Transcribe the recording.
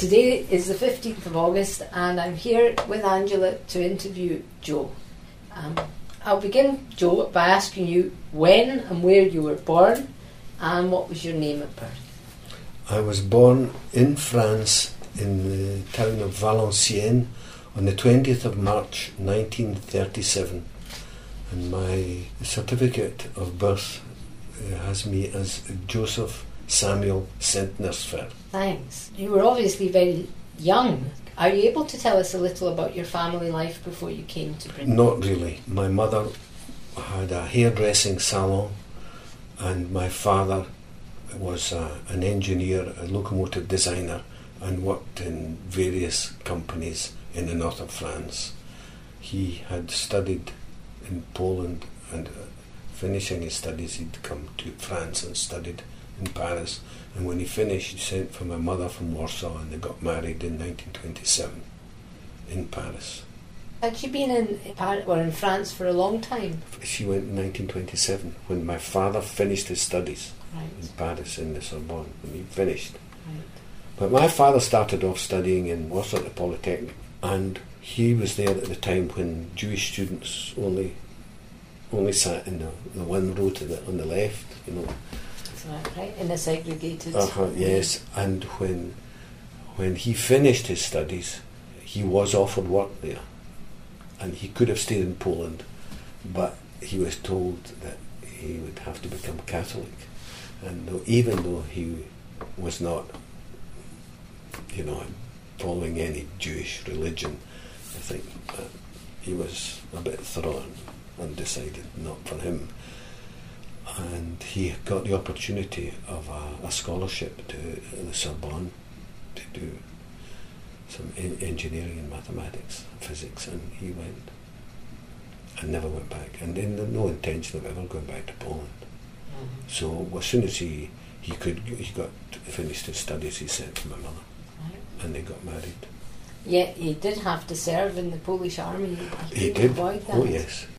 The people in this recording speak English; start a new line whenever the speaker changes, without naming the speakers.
Today is the 15th of August and I'm here with Angela to interview Joe. I'll begin, Joe, by asking you when and where you were born and what was your name at birth.
I was born in France in the town of Valenciennes on the 20th of March 1937, and my certificate of birth has me as Joseph Samuel Centnersfer.
Thanks. You were obviously very young. Are you able to tell us a little about your family life before you came to Britain?
Not really. My mother had a hairdressing salon and my father was an engineer, a locomotive designer, and worked in various companies in the north of France. He had studied in Poland and finishing his studies he'd come to France and studied in Paris, and when he finished he sent for my mother from Warsaw and they got married in 1927 in Paris.
Had she been in Paris or in France for a long time?
She went in 1927 when my father finished his studies
Right.
in Paris in the Sorbonne, when he finished.
Right.
But my father started off studying in Warsaw at the Polytechnic, and he was there at the time when Jewish students only sat in the one row on the left, you know.
Is that right? In a segregated...
Yes, and when he finished his studies, he was offered work there, and he could have stayed in Poland, but he was told that he would have to become Catholic, and even though he was not, you know, following any Jewish religion, I think he was a bit thrown and decided not for him. And he got the opportunity of a scholarship to the Sorbonne to do some engineering and mathematics, physics, and he went and never went back, and no intention of ever going back to Poland. Mm-hmm. So as soon as he got finished his studies, he sent for my mother, right. And they got married.
Yeah, he did have to serve in the Polish army.
He did.
Avoid that.
Oh yes.